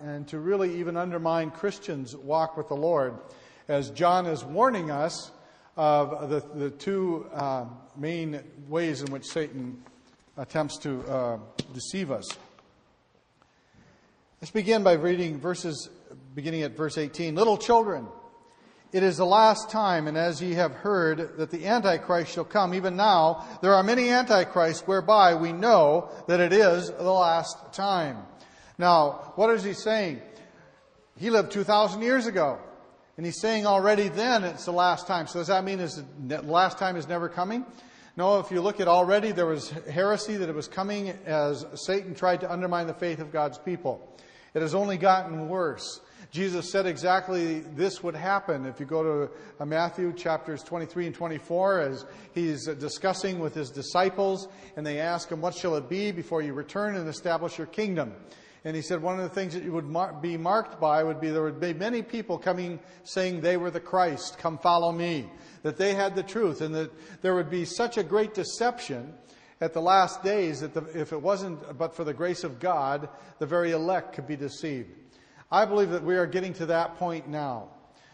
and to really even undermine Christians' walk with the Lord, as John is warning us of the two main ways in which Satan attempts to deceive us. Let's begin by reading verses beginning at verse 18. Little children, it is the last time, and as ye have heard that the Antichrist shall come, even now there are many Antichrists, whereby we know that it is the last time. Now, what is he saying? He lived 2,000 years ago, and he's saying already then it's the last time. So does that mean the last time is never coming? No, if you look at already, there was heresy that it was coming as Satan tried to undermine the faith of God's people. It has only gotten worse. Jesus said exactly this would happen. If you go to Matthew chapters 23 and 24, as he's discussing with his disciples, and they ask him, what shall it be before you return and establish your kingdom? And he said one of the things that you would be marked by would be there would be many people coming saying they were the Christ, come follow me, that they had the truth, and that there would be such a great deception at the last days that if it wasn't but for the grace of God, the very elect could be deceived. I believe that we are getting to that point now.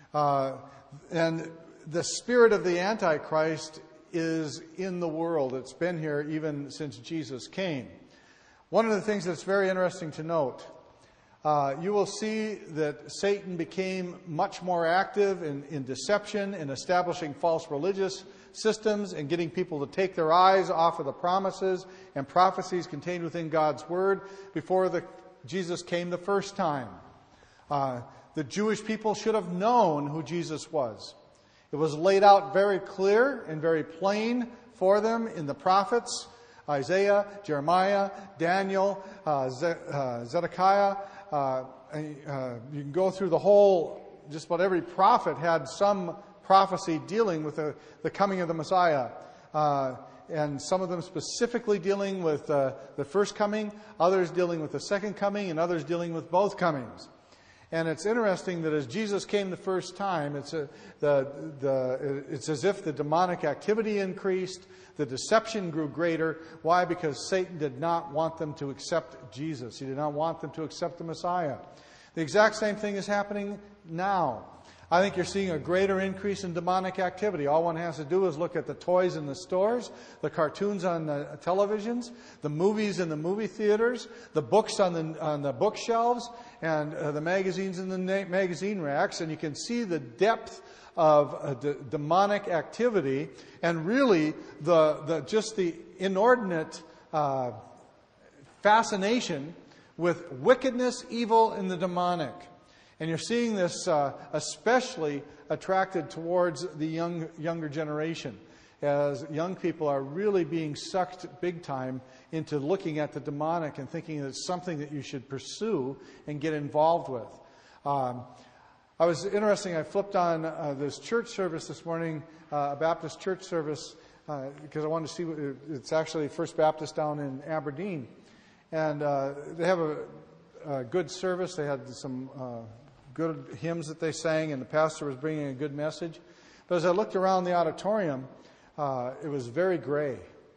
And the spirit of the Antichrist is in the world. It's been here even since Jesus came. One of the things that's very interesting to note, you will see that Satan became much more active in deception, in establishing false religious systems, and getting people to take their eyes off of the promises and prophecies contained within God's Word before Jesus came the first time. The Jewish people should have known who Jesus was. It was laid out very clear and very plain for them in the prophets, Isaiah, Jeremiah, Daniel, Zedekiah. You can go through the whole, just about every prophet had some prophecy dealing with the coming of the Messiah. And some of them specifically dealing with the first coming, others dealing with the second coming, and others dealing with both comings. And it's interesting that as Jesus came the first time, it's as if the demonic activity increased, the deception grew greater. Why? Because Satan did not want them to accept Jesus. He did not want them to accept the Messiah. The exact same thing is happening now. I think you're seeing a greater increase in demonic activity. All one has to do is look at the toys in the stores, the cartoons on the televisions, the movies in the movie theaters, the books on the bookshelves, and the magazines in the magazine racks, and you can see the depth of demonic activity, and really just the inordinate fascination with wickedness, evil, and the demonic. And you're seeing this especially attracted towards the younger generation, as young people are really being sucked big time into looking at the demonic and thinking it's something that you should pursue and get involved with. I was interesting, I flipped on this church service this morning, a Baptist church service, because I wanted to see, it's actually First Baptist down in Aberdeen. And they have a good service. They had some good hymns that they sang, and the pastor was bringing a good message. But as I looked around the auditorium, it was very gray.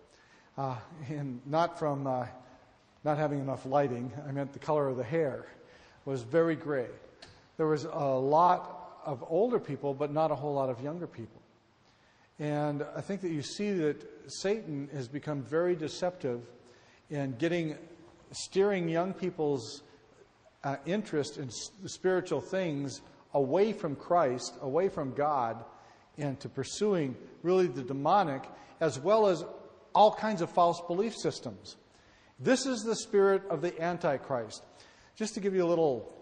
And not from not having enough lighting. I meant the color of the hair was very gray. There was a lot of older people, but not a whole lot of younger people. And I think that you see that Satan has become very deceptive in steering young people's interest in spiritual things away from Christ, away from God, and to pursuing really the demonic, as well as all kinds of false belief systems. This is the spirit of the Antichrist. Just to give you a little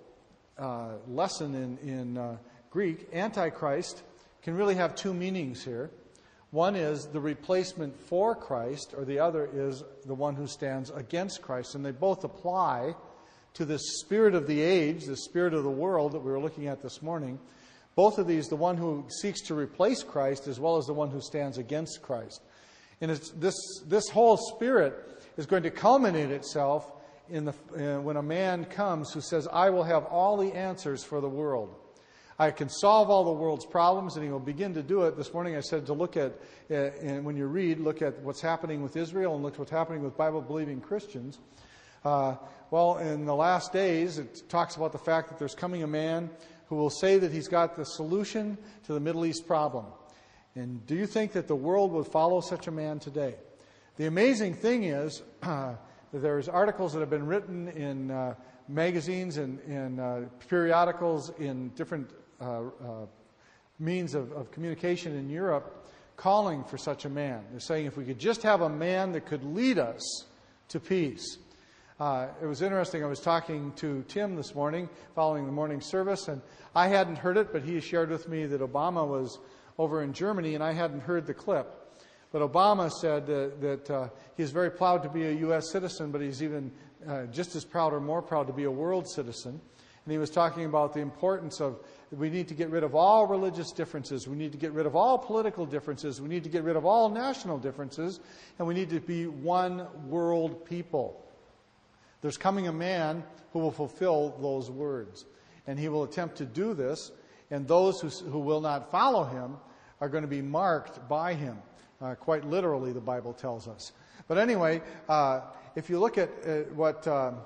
lesson in Greek, Antichrist can really have two meanings here. One is the replacement for Christ, or the other is the one who stands against Christ. And they both apply to the spirit of the age, the spirit of the world that we were looking at this morning. Both of these, the one who seeks to replace Christ as well as the one who stands against Christ. And this whole spirit is going to culminate itself when a man comes who says, I will have all the answers for the world. I can solve all the world's problems, and he will begin to do it. This morning I said to look at, and when you read, look at what's happening with Israel and look at what's happening with Bible-believing Christians. Well, in the last days, it talks about the fact that there's coming a man who will say that he's got the solution to the Middle East problem. And do you think that the world would follow such a man today? The amazing thing is that there's articles that have been written in magazines and periodicals in different means of communication in Europe calling for such a man. They're saying if we could just have a man that could lead us to peace. It was interesting. I was talking to Tim this morning following the morning service, and I hadn't heard it, but he shared with me that Obama was over in Germany, and I hadn't heard the clip. But Obama said that he's very proud to be a U.S. citizen, but he's even just as proud or more proud to be a world citizen. And he was talking about the importance of we need to get rid of all religious differences. We need to get rid of all political differences. We need to get rid of all national differences. And we need to be one world people. There's coming a man who will fulfill those words. And he will attempt to do this. And those who will not follow him are going to be marked by him. Quite literally, the Bible tells us. But anyway, if you look at what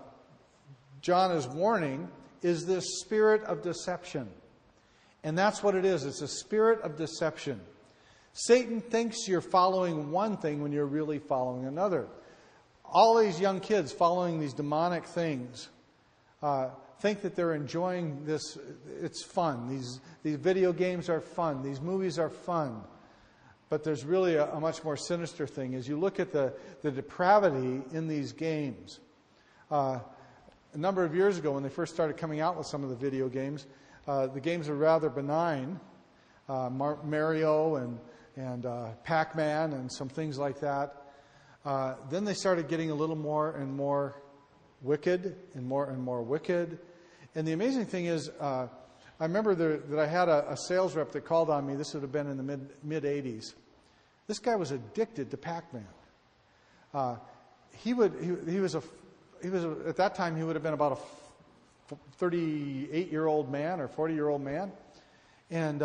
John is warning, is this spirit of deception. And that's what it is. It's a spirit of deception. Satan thinks you're following one thing when you're really following another. All these young kids following these demonic things think that they're enjoying this. It's fun. These video games are fun. These movies are fun. But there's really a much more sinister thing. As you look at the depravity in these games. A number of years ago, when they first started coming out with some of the video games, the games were rather benign. Mario and Pac-Man and some things like that. Then they started getting a little more and more wicked and more wicked. And the amazing thing is, I remember that I had a sales rep that called on me. This would have been in the mid-'80s. This guy was addicted to Pac-Man. He was at that time he would have been about a 38-year-old man or 40-year-old man, and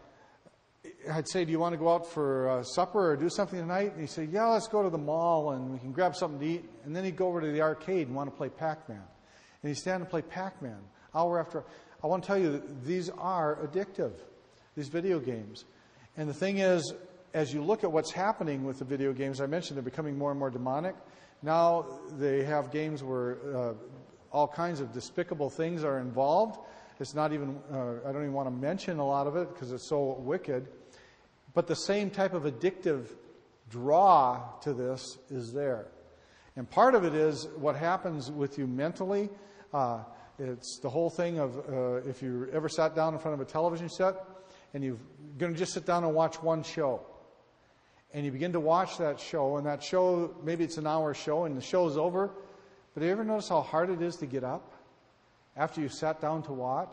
I'd say, "Do you want to go out for supper or do something tonight?" And he'd say, "Yeah, let's go to the mall and we can grab something to eat." And then he'd go over to the arcade and want to play Pac-Man, and he'd stand and play Pac-Man hour after. I want to tell you that these are addictive, these video games. And the thing is, as you look at what's happening with the video games, I mentioned they're becoming more and more demonic. Now they have games where all kinds of despicable things are involved. It's not even, I don't even want to mention a lot of it because it's so wicked. But the same type of addictive draw to this is there. And part of it is what happens with you mentally. It's the whole thing of if you ever sat down in front of a television set and you're going to just sit down and watch one show. And you begin to watch that show, and that show, maybe it's an hour show, and the show's over. But have you ever noticed how hard it is to get up after you've sat down to watch?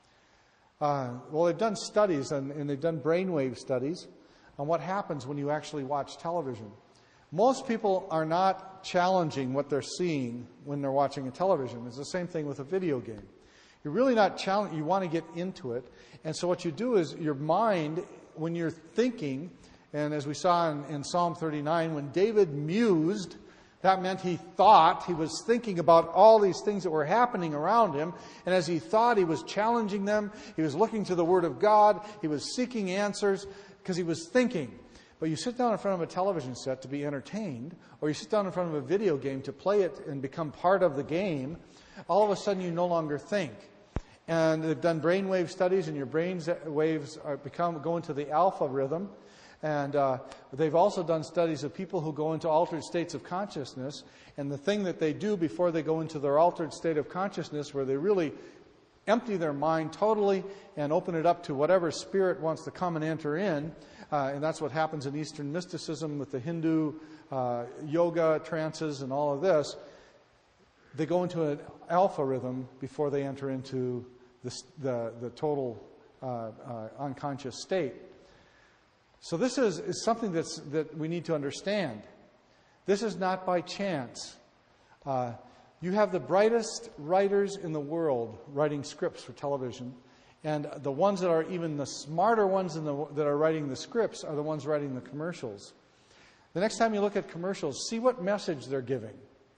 Well, they've done studies, and they've done brainwave studies on what happens when you actually watch television. Most people are not challenging what they're seeing when they're watching a television. It's the same thing with a video game. You're really not challenging. You want to get into it. And so what you do is your mind, when you're thinking, and as we saw in Psalm 39, when David mused, that meant he thought, he was thinking about all these things that were happening around him. And as he thought, he was challenging them. He was looking to the Word of God. He was seeking answers because he was thinking. But you sit down in front of a television set to be entertained, or you sit down in front of a video game to play it and become part of the game, all of a sudden you no longer think. And they've done brainwave studies, and your brain waves go into the alpha rhythm. And they've also done studies of people who go into altered states of consciousness. And the thing that they do before they go into their altered state of consciousness, where they really empty their mind totally and open it up to whatever spirit wants to come and enter in. And that's what happens in Eastern mysticism with the Hindu yoga trances and all of this. They go into an alpha rhythm before they enter into the total unconscious state. So this is something that we need to understand. This is not by chance. You have the brightest writers in the world writing scripts for television, and the ones that are even the smarter ones that are writing the scripts are the ones writing the commercials. The next time you look at commercials, see what message they're giving.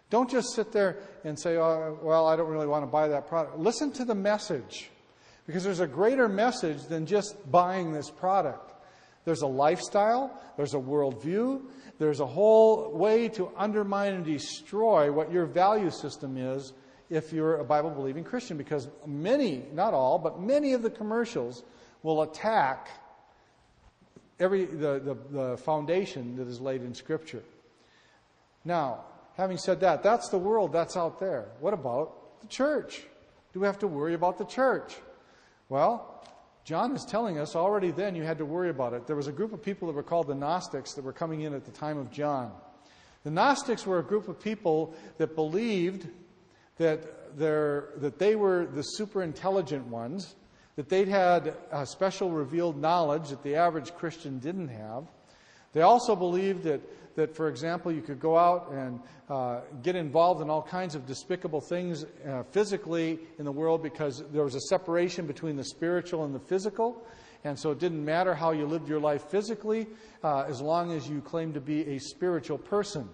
Don't just sit there and say, oh, well, I don't really want to buy that product. Listen to the message, because there's a greater message than just buying this product. There's a lifestyle, there's a worldview, there's a whole way to undermine and destroy what your value system is if you're a Bible-believing Christian, because many, not all, but many of the commercials will attack the foundation that is laid in Scripture. Now, having said that, that's the world that's out there. What about the church? Do we have to worry about the church? Well, John is telling us already then you had to worry about it. There was a group of people that were called the Gnostics that were coming in at the time of John. The Gnostics were a group of people that believed that they were the super intelligent ones, that they'd had a special revealed knowledge that the average Christian didn't have. They also believed that, for example, you could go out and get involved in all kinds of despicable things physically in the world because there was a separation between the spiritual and the physical. And so it didn't matter how you lived your life physically as long as you claimed to be a spiritual person.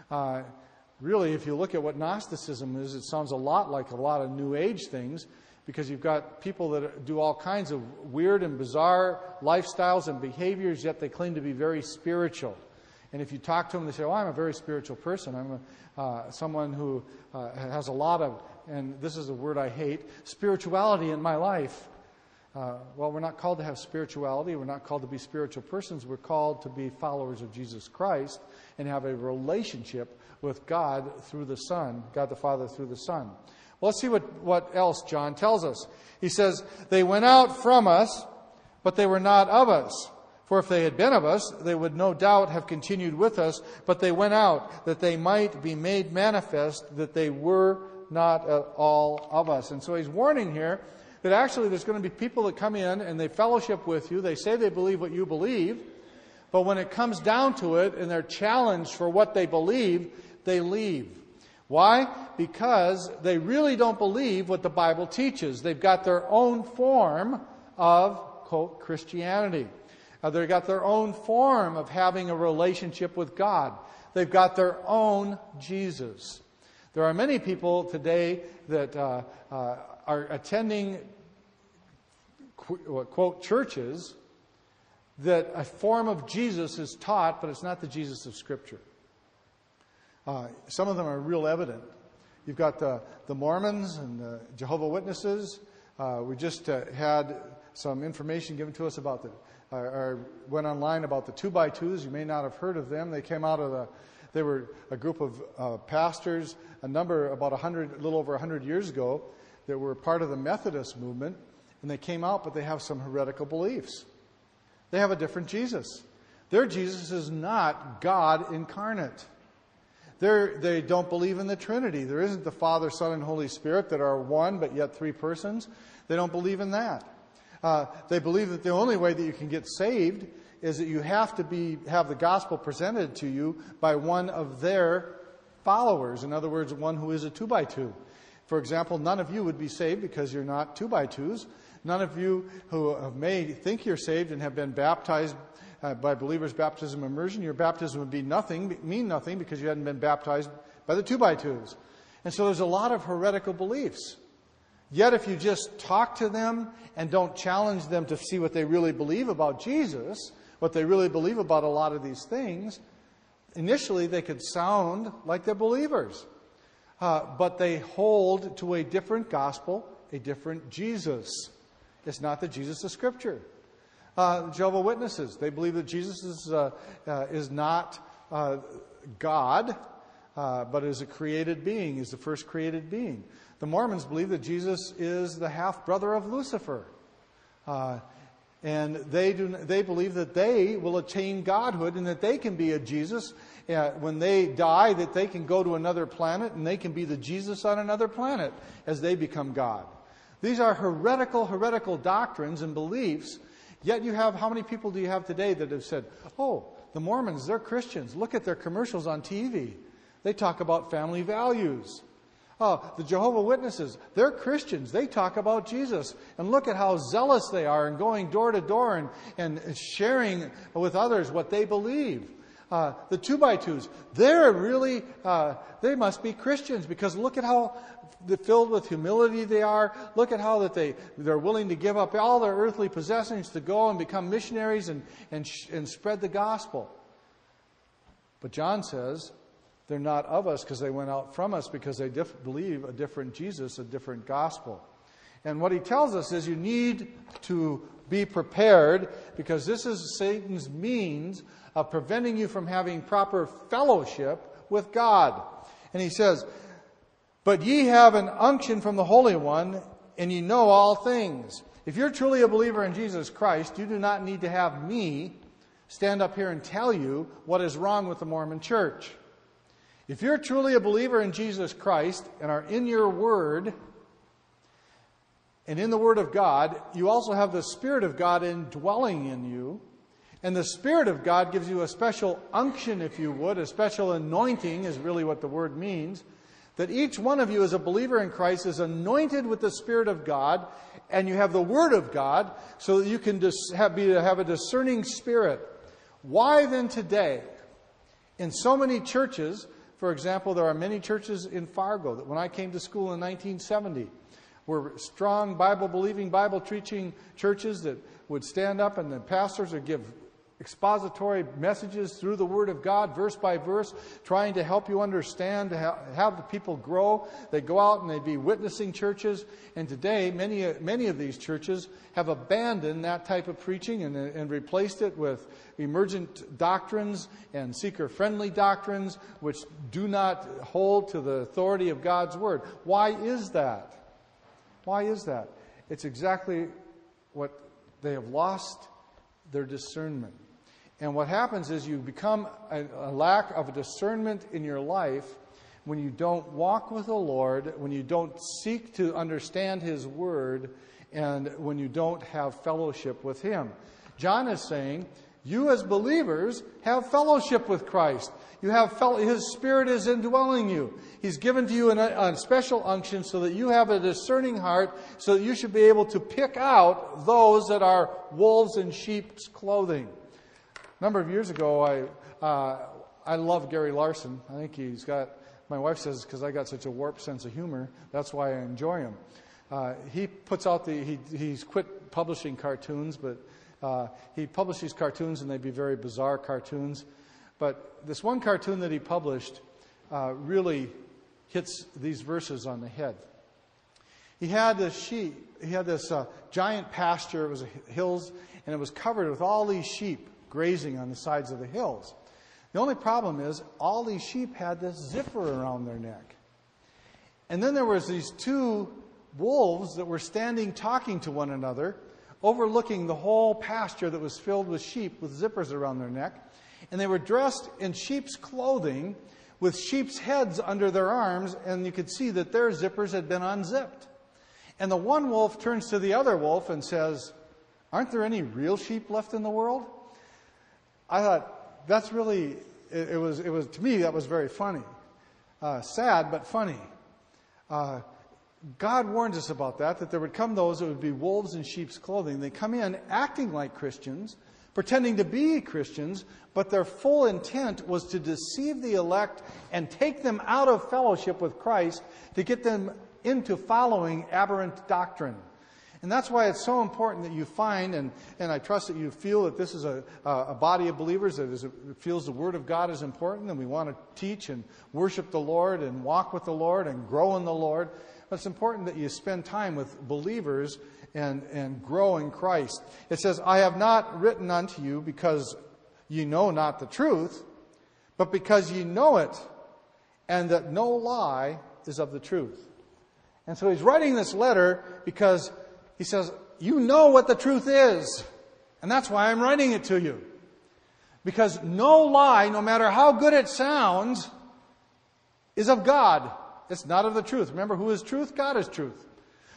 Really, if you look at what Gnosticism is, it sounds a lot like a lot of New Age things, because you've got people that do all kinds of weird and bizarre lifestyles and behaviors, yet they claim to be very spiritual. And if you talk to them, they say, oh, I'm a very spiritual person. I'm someone who has a lot of, and this is a word I hate, spirituality in my life. Well, we're not called to have spirituality. We're not called to be spiritual persons. We're called to be followers of Jesus Christ and have a relationship with God through the Son, God the Father through the Son. Well, let's see what else John tells us. He says, they went out from us, but they were not of us. For if they had been of us, they would no doubt have continued with us, but they went out, that they might be made manifest that they were not at all of us. And so he's warning here that actually there's going to be people that come in and they fellowship with you. They say they believe what you believe, but when it comes down to it and they're challenged for what they believe, they leave. Why? Because they really don't believe what the Bible teaches. They've got their own form of, quote, Christianity. They've got their own form of having a relationship with God. They've got their own Jesus. There are many people today that are attending, quote, churches that a form of Jesus is taught, but it's not the Jesus of Scripture. Some of them are real evident. You've got the Mormons and the Jehovah's Witnesses. We just had some information given to us about went online about the 2x2s. You may not have heard of them. They came out of they were a group of pastors, a little over 100 years ago, that were part of the Methodist movement, and they came out, but they have some heretical beliefs. They have a different Jesus. Their Jesus is not God incarnate. They don't believe in the Trinity. There isn't the Father, Son, and Holy Spirit that are one, but yet three persons. They don't believe in that. They believe that the only way that you can get saved is that you have to have the gospel presented to you by one of their followers. In other words, one who is a 2x2. For example, none of you would be saved because you're not 2x2s. None of you who may think you're saved and have been baptized by believers' baptism immersion, your baptism would mean nothing because you hadn't been baptized by the 2x2s. And so there's a lot of heretical beliefs. Yet if you just talk to them and don't challenge them to see what they really believe about Jesus, what they really believe about a lot of these things, initially they could sound like they're believers. But they hold to a different gospel, a different Jesus. It's not the Jesus of Scripture. Jehovah's Witnesses, they believe that Jesus is not God, but is a created being, is the first created being. The Mormons believe that Jesus is the half-brother of Lucifer. And they believe that they will attain godhood and that they can be a Jesus. When they die, that they can go to another planet and they can be the Jesus on another planet as they become God. These are heretical doctrines and beliefs. Yet you have, how many people do you have today that have said, oh, the Mormons, they're Christians. Look at their commercials on TV. They talk about family values. Oh, the Jehovah's Witnesses, they're Christians. They talk about Jesus. And look at how zealous they are in going door to door and sharing with others what they believe. The 2x2s, they're really, they must be Christians, because look at how filled with humility they are. Look at how that they're willing to give up all their earthly possessions to go and become missionaries and spread the gospel. But John says they're not of us because they went out from us, because they believe a different Jesus, a different gospel. And what he tells us is you need to be prepared, because this is Satan's means of preventing you from having proper fellowship with God. And he says, but ye have an unction from the Holy One, and ye know all things. If you're truly a believer in Jesus Christ, you do not need to have me stand up here and tell you what is wrong with the Mormon Church. If you're truly a believer in Jesus Christ and are in your Word and in the Word of God, you also have the Spirit of God indwelling in you. And the Spirit of God gives you a special unction, if you would, a special anointing is really what the word means. That each one of you as a believer in Christ is anointed with the Spirit of God, and you have the Word of God, so that you can have a discerning spirit. Why then today, in so many churches, for example, there are many churches in Fargo that when I came to school in 1970, were strong Bible-believing, Bible-preaching churches that would stand up and the pastors would give expository messages through the Word of God, verse by verse, trying to help you understand, to have the people grow. They'd go out and they'd be witnessing churches. And today, many of these churches have abandoned that type of preaching and replaced it with emergent doctrines and seeker-friendly doctrines, which do not hold to the authority of God's Word. Why is that? Why is that? It's exactly what they have lost their discernment. And what happens is you become a lack of a discernment in your life when you don't walk with the Lord, when you don't seek to understand His Word, and when you don't have fellowship with Him. John is saying, you as believers have fellowship with Christ. You have His Spirit is indwelling you. He's given to you a special unction so that you have a discerning heart, so that you should be able to pick out those that are wolves in sheep's clothing. A number of years ago, I love Gary Larson. I think he's got, my wife says, because I got such a warped sense of humor, that's why I enjoy him. He puts out he's quit publishing cartoons, but he publishes cartoons and they'd be very bizarre cartoons. But this one cartoon that he published really hits these verses on the head. He had this sheep, he had this giant pasture, it was hills, and it was covered with all these sheep grazing on the sides of the hills. The only problem is all these sheep had this zipper around their neck. And then there was these two wolves that were standing talking to one another, overlooking the whole pasture that was filled with sheep with zippers around their neck. And they were dressed in sheep's clothing with sheep's heads under their arms, and you could see that their zippers had been unzipped. And the one wolf turns to the other wolf and says, "Aren't there any real sheep left in the world?" I thought, that's really, it was to me, that was very funny. Sad, but funny. God warns us about that there would come those that would be wolves in sheep's clothing. They come in acting like Christians, pretending to be Christians, but their full intent was to deceive the elect and take them out of fellowship with Christ to get them into following aberrant doctrine. And that's why it's so important that you find, and I trust that you feel that this is a body of believers that feels the Word of God is important, and we want to teach and worship the Lord and walk with the Lord and grow in the Lord. But it's important that you spend time with believers and grow in Christ. It says, "I have not written unto you because ye know not the truth, but because ye know it, and that no lie is of the truth." And so he's writing this letter because he says, you know what the truth is. And that's why I'm writing it to you. Because no lie, no matter how good it sounds, is of God. It's not of the truth. Remember, who is truth? God is truth.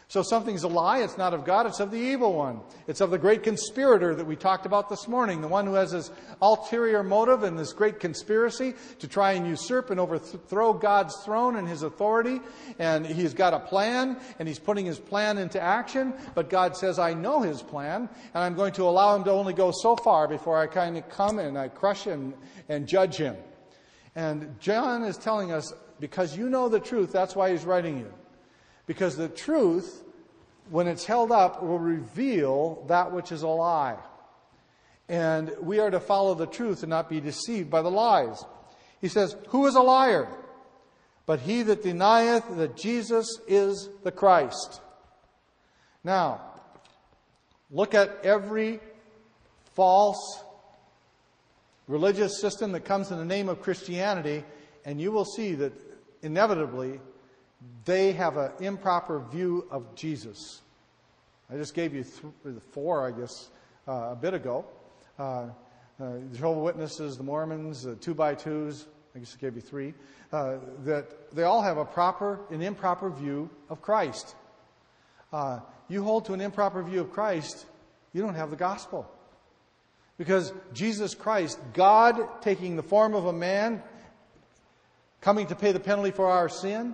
So if something's a lie, it's not of God, it's of the evil one. It's of the great conspirator that we talked about this morning, the one who has this ulterior motive and this great conspiracy to try and usurp and overthrow God's throne and His authority. And he's got a plan, and he's putting his plan into action. But God says, I know his plan, and I'm going to allow him to only go so far before I kind of come and I crush him and judge him. And John is telling us, because you know the truth, that's why he's writing you. Because the truth, when it's held up, will reveal that which is a lie. And we are to follow the truth and not be deceived by the lies. He says, who is a liar? But he that denieth that Jesus is the Christ. Now, look at every false religious system that comes in the name of Christianity, and you will see that inevitably they have an improper view of Jesus. I just gave you four, I guess, a bit ago. The Jehovah's Witnesses, the Mormons, the 2x2s, I guess I gave you three, that they all have an improper view of Christ. You hold to an improper view of Christ, you don't have the gospel. Because Jesus Christ, God taking the form of a man, coming to pay the penalty for our sin,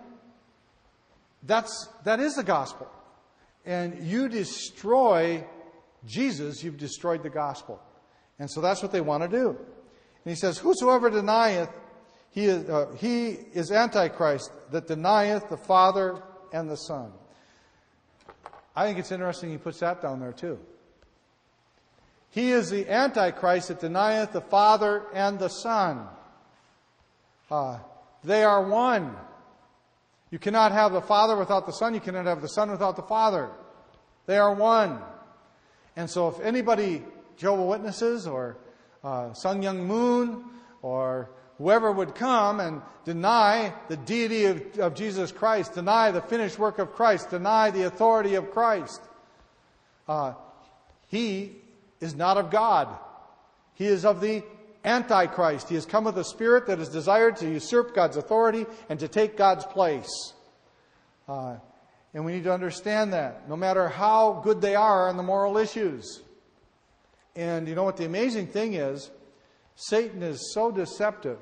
that is the gospel. And you destroy Jesus, you've destroyed the gospel. And so that's what they want to do. And he says, whosoever denieth, he is Antichrist, that denieth the Father and the Son. I think it's interesting he puts that down there too. He is the Antichrist that denieth the Father and the Son. They are one. You cannot have the Father without the Son. You cannot have the Son without the Father. They are one. And so if anybody, Jehovah's Witnesses or Sun Myung Moon or whoever would come and deny the deity of Jesus Christ, deny the finished work of Christ, deny the authority of Christ, he is not of God. He is of the Antichrist. He has come with a spirit that is desired to usurp God's authority and to take God's place. And we need to understand that, no matter how good they are on the moral issues. And you know what the amazing thing is? Satan is so deceptive.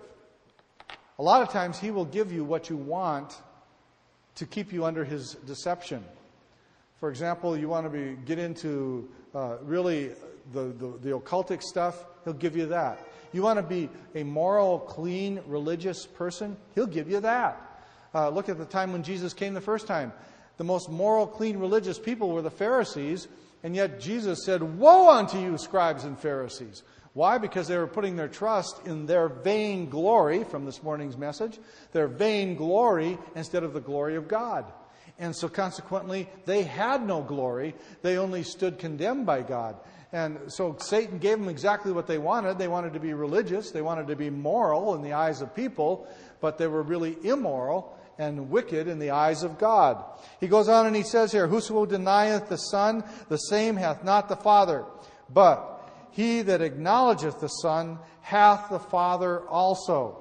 A lot of times he will give you what you want to keep you under his deception. For example, you want to get into really the occultic stuff, he'll give you that. You want to be a moral, clean, religious person, he'll give you that. Look at the time when Jesus came the first time. The most moral, clean, religious people were the Pharisees, and yet Jesus said, woe unto you, scribes and Pharisees. Why? Because they were putting their trust in their vain glory, from this morning's message, their vain glory instead of the glory of God. And so consequently, they had no glory. They only stood condemned by God. And so Satan gave them exactly what they wanted. They wanted to be religious. They wanted to be moral in the eyes of people, but they were really immoral and wicked in the eyes of God. He goes on and he says here, whoso denieth the Son, the same hath not the Father. But he that acknowledgeth the Son hath the Father also.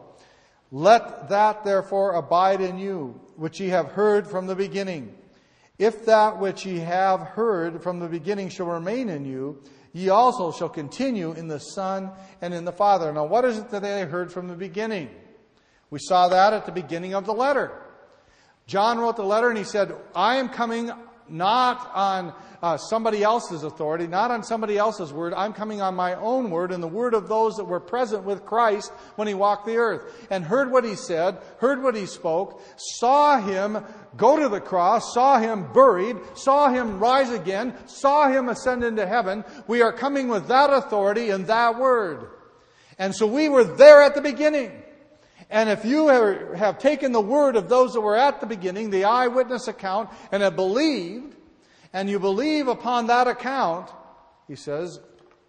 Let that therefore abide in you, which ye have heard from the beginning. If that which ye have heard from the beginning shall remain in you, ye also shall continue in the Son and in the Father. Now, what is it that they heard from the beginning? We saw that at the beginning of the letter. John wrote the letter and he said, I am coming not on somebody else's authority, not on somebody else's word. I'm coming on my own word and the word of those that were present with Christ when he walked the earth, and heard what he said, heard what he spoke, saw him go to the cross, saw him buried, saw him rise again, saw him ascend into heaven. We are coming with that authority and that word. And so we were there at the beginning. And if you have taken the word of those that were at the beginning, the eyewitness account, and have believed, and you believe upon that account, he says,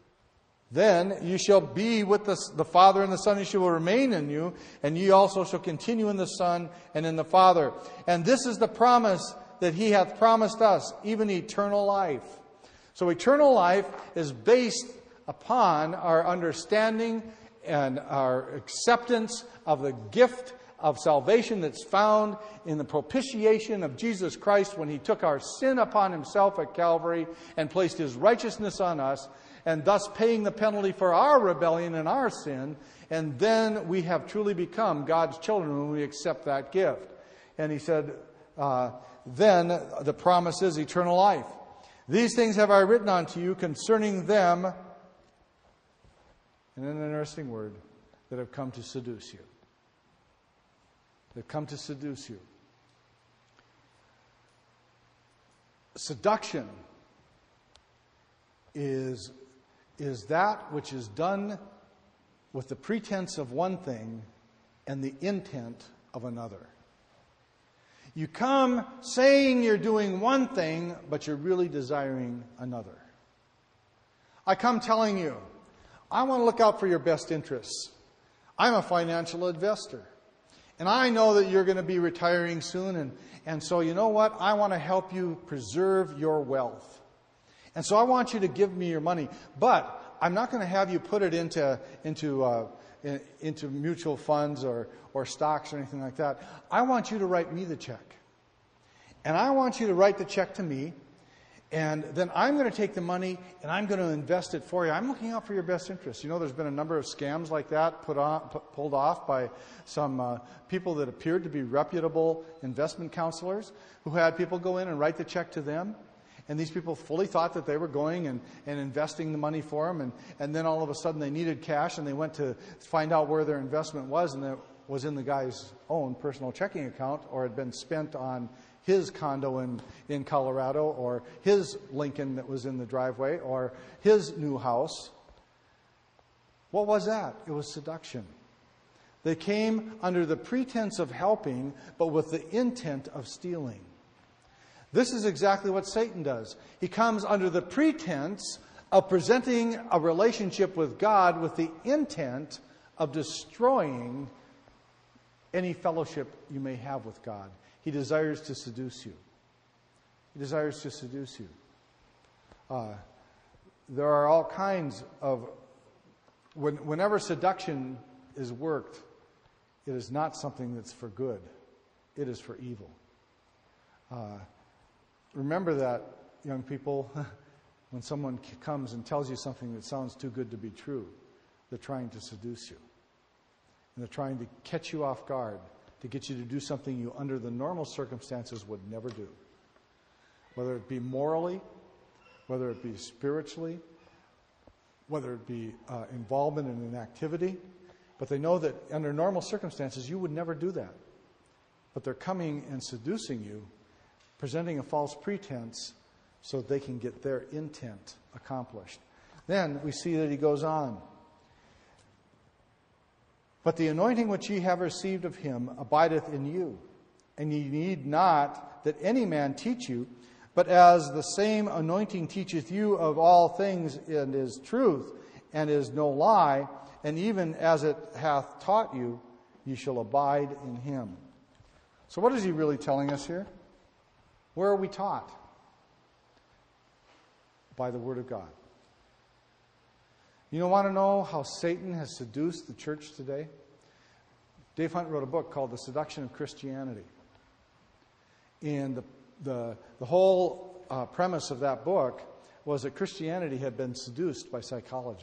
then you shall be with the Father and the Son, he shall remain in you, and ye also shall continue in the Son and in the Father. And this is the promise that he hath promised us, even eternal life. So eternal life is based upon our understanding and our acceptance of the gift of salvation that's found in the propitiation of Jesus Christ when He took our sin upon Himself at Calvary and placed His righteousness on us, and thus paying the penalty for our rebellion and our sin. And then we have truly become God's children when we accept that gift. And He said, then the promise is eternal life. These things have I written unto you concerning them, and an interesting word, that have come to seduce you. They've come to seduce you. Seduction is that which is done with the pretense of one thing and the intent of another. You come saying you're doing one thing, but you're really desiring another. I come telling you, I want to look out for your best interests. I'm a financial investor. And I know that you're going to be retiring soon. And so you know what? I want to help you preserve your wealth. And so I want you to give me your money. But I'm not going to have you put it into mutual funds or stocks or anything like that. I want you to write me the check. And I want you to write the check to me. And then I'm going to take the money and I'm going to invest it for you. I'm looking out for your best interests. You know, there's been a number of scams like that pulled off by some people that appeared to be reputable investment counselors who had people go in and write the check to them. And these people fully thought that they were going and investing the money for them. And then all of a sudden they needed cash and they went to find out where their investment was. And it was in the guy's own personal checking account, or had been spent on his condo in Colorado, or his Lincoln that was in the driveway, or his new house. What was that? It was seduction. They came under the pretense of helping, but with the intent of stealing. This is exactly what Satan does. He comes under the pretense of presenting a relationship with God with the intent of destroying any fellowship you may have with God. He desires to seduce you. He desires to seduce you. There are all kinds of... Whenever seduction is worked, it is not something that's for good. It is for evil. Remember that, young people, when someone comes and tells you something that sounds too good to be true, they're trying to seduce you. And they're trying to catch you off guard, to get you to do something you, under the normal circumstances, would never do. Whether it be morally, whether it be spiritually, whether it be involvement in an activity. But they know that under normal circumstances, you would never do that. But they're coming and seducing you, presenting a false pretense so that they can get their intent accomplished. Then we see that he goes on. But the anointing which ye have received of him abideth in you, and ye need not that any man teach you, but as the same anointing teacheth you of all things, and is truth, and is no lie, and even as it hath taught you, ye shall abide in him. So what is he really telling us here? Where are we taught? By the Word of God. You want to know how Satan has seduced the church today? Dave Hunt wrote a book called The Seduction of Christianity. And the whole premise of that book was that Christianity had been seduced by psychology.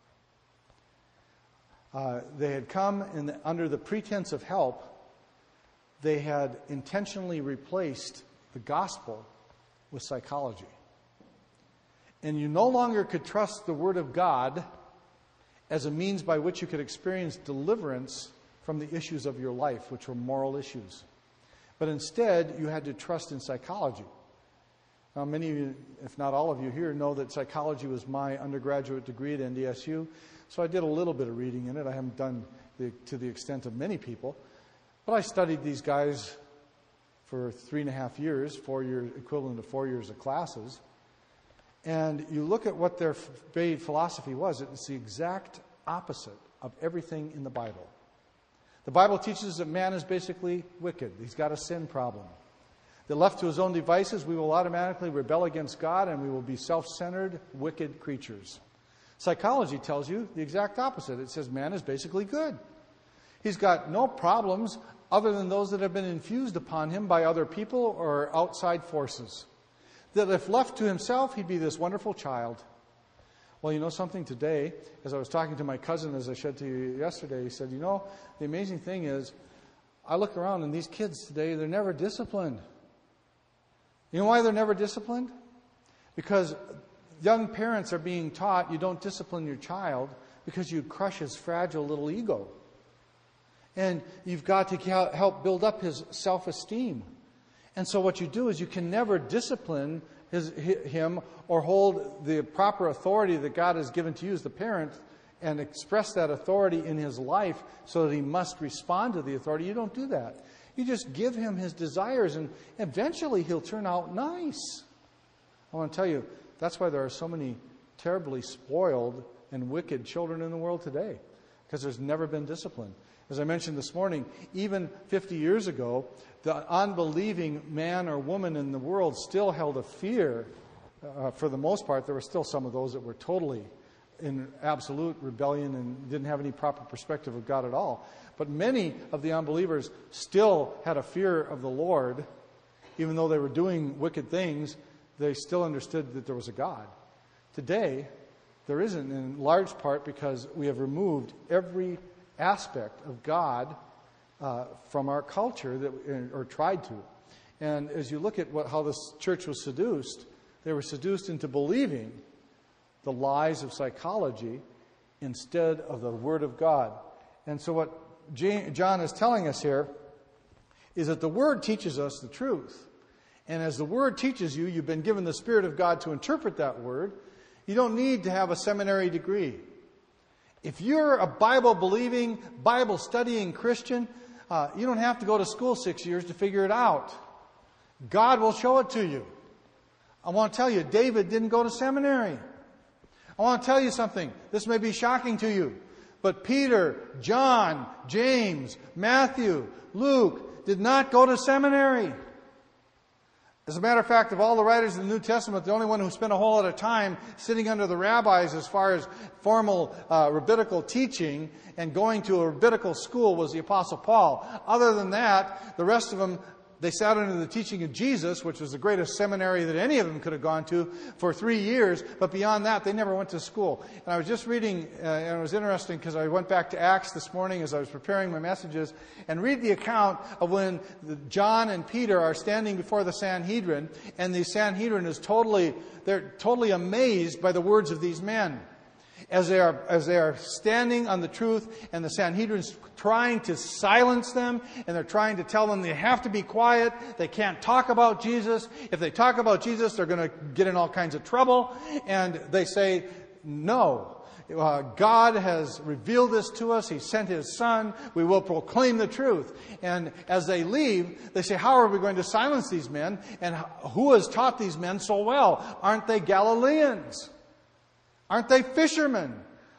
They had come under the pretense of help. They had intentionally replaced the gospel with psychology. And you no longer could trust the Word of God as a means by which you could experience deliverance from the issues of your life, which were moral issues. But instead, you had to trust in psychology. Now, many of you, if not all of you here, know that psychology was my undergraduate degree at NDSU. So I did a little bit of reading in it. I haven't done to the extent of many people. But I studied these guys for 3.5 years, 4 years, equivalent to 4 years of classes. And you look at what their philosophy was, it's the exact opposite of everything in the Bible. The Bible teaches that man is basically wicked. He's got a sin problem. That left to his own devices, we will automatically rebel against God and we will be self-centered, wicked creatures. Psychology tells you the exact opposite. It says man is basically good. He's got no problems other than those that have been infused upon him by other people or outside forces. That if left to himself, he'd be this wonderful child. Well, you know something, today, as I was talking to my cousin, as I said to you yesterday, he said, the amazing thing is, I look around and these kids today, they're never disciplined. You know why they're never disciplined? Because young parents are being taught you don't discipline your child because you crush his fragile little ego. And you've got to help build up his self-esteem. And so what you do is you can never discipline him or hold the proper authority that God has given to you as the parent and express that authority in his life so that he must respond to the authority. You don't do that. You just give him his desires, and eventually he'll turn out nice. I want to tell you, that's why there are so many terribly spoiled and wicked children in the world today, because there's never been discipline. As I mentioned this morning, even 50 years ago, the unbelieving man or woman in the world still held a fear. For the most part, there were still some of those that were totally in absolute rebellion and didn't have any proper perspective of God at all. But many of the unbelievers still had a fear of the Lord. Even though they were doing wicked things, they still understood that there was a God. Today, there isn't, in large part because we have removed every aspect of God from our culture, or tried to. And as you look at how this church was seduced, they were seduced into believing the lies of psychology instead of the Word of God. And so what John is telling us here is that the Word teaches us the truth. And as the Word teaches you, you've been given the Spirit of God to interpret that Word. You don't need to have a seminary degree. If you're a Bible-believing, Bible-studying Christian, you don't have to go to school 6 years to figure it out. God will show it to you. I want to tell you, David didn't go to seminary. I want to tell you something. This may be shocking to you, but Peter, John, James, Matthew, Luke did not go to seminary. As a matter of fact, of all the writers in the New Testament, the only one who spent a whole lot of time sitting under the rabbis as far as formal rabbinical teaching and going to a rabbinical school was the Apostle Paul. Other than that, the rest of them, they sat under the teaching of Jesus, which was the greatest seminary that any of them could have gone to, for 3 years. But beyond that, they never went to school. And I was just reading, and it was interesting because I went back to Acts this morning as I was preparing my messages, and read the account of when John and Peter are standing before the Sanhedrin, and the Sanhedrin is they're totally amazed by the words of these men. As they are standing on the truth, and the Sanhedrin's trying to silence them, and they're trying to tell them they have to be quiet, they can't talk about Jesus. If they talk about Jesus, they're going to get in all kinds of trouble. And they say, no, God has revealed this to us. He sent His Son. We will proclaim the truth. And as they leave, they say, how are we going to silence these men? And who has taught these men so well? Aren't they Galileans? Aren't they fishermen?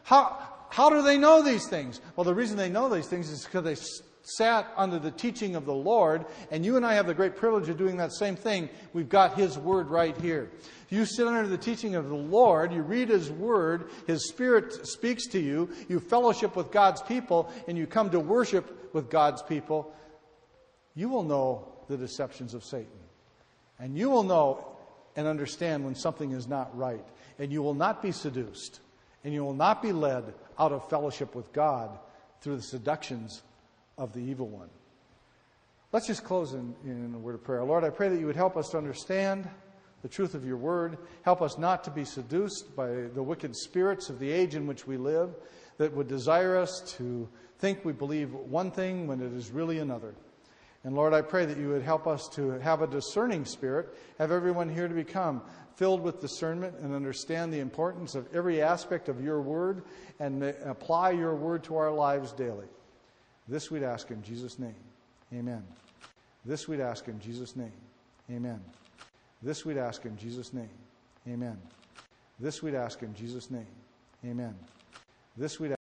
How do they know these things? Well, the reason they know these things is because they sat under the teaching of the Lord, and you and I have the great privilege of doing that same thing. We've got His Word right here. You sit under the teaching of the Lord, you read His Word, His Spirit speaks to you, you fellowship with God's people, and you come to worship with God's people. You will know the deceptions of Satan. And you will know and understand when something is not right. And you will not be seduced. And you will not be led out of fellowship with God through the seductions of the evil one. Let's just close in a word of prayer. Lord, I pray that you would help us to understand the truth of your word. Help us not to be seduced by the wicked spirits of the age in which we live that would desire us to think we believe one thing when it is really another. And Lord, I pray that you would help us to have a discerning spirit, have everyone here to become filled with discernment and understand the importance of every aspect of your word and apply your word to our lives daily. This we'd ask in Jesus' name. Amen. This we'd ask in Jesus' name. Amen. This we'd ask in Jesus' name. Amen. This we'd ask in Jesus' name. Amen. This we'd